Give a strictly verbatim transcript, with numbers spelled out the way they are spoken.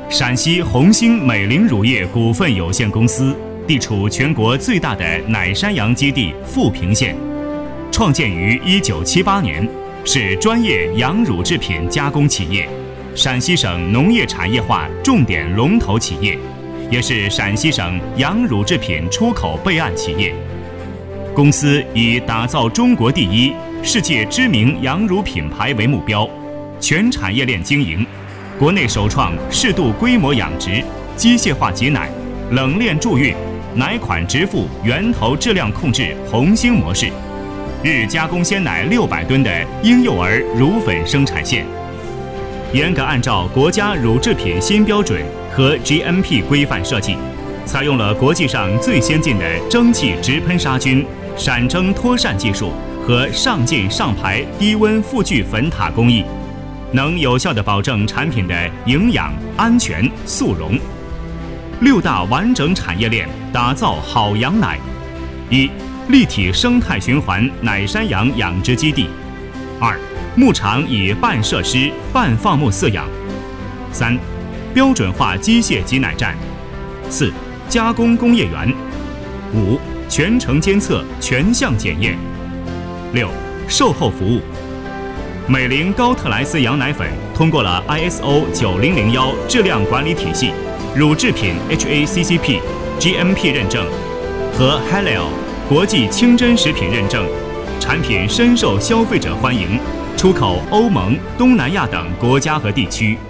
陕西红星美菱乳业股份有限公司地处全国最大的奶山羊基地富平县，创建于一九七八年，是专业羊乳制品加工企业，陕西省农业产业化重点龙头企业，也是陕西省羊乳制品出口备案企业。公司以打造中国第一、世界知名羊乳品牌为目标，全产业链经营，国内首创适度规模养殖、机械化挤奶、冷链助孕、奶款直付源头质量控制红星模式，日加工鲜奶六百吨的婴幼儿乳粉生产线，严格按照国家乳制品新标准和 G M P 规范设计，采用了国际上最先进的蒸汽直喷杀菌、闪蒸脱散技术和上浸上排低温复聚粉塔工艺，能有效地保证产品的营养、安全、速溶。六大完整产业链打造好羊奶：一、立体生态循环奶山羊养殖基地；二、牧场以半设施、半放牧饲养；三、标准化机械挤奶站；四、加工工业园；五、全程监测、全项检验；六、售后服务。美菱高特莱斯羊奶粉通过了 I S O 九零零一质量管理体系、乳制品 H A C C P、G M P 认证和 Halal 国际清真食品认证，产品深受消费者欢迎，出口欧盟、东南亚等国家和地区。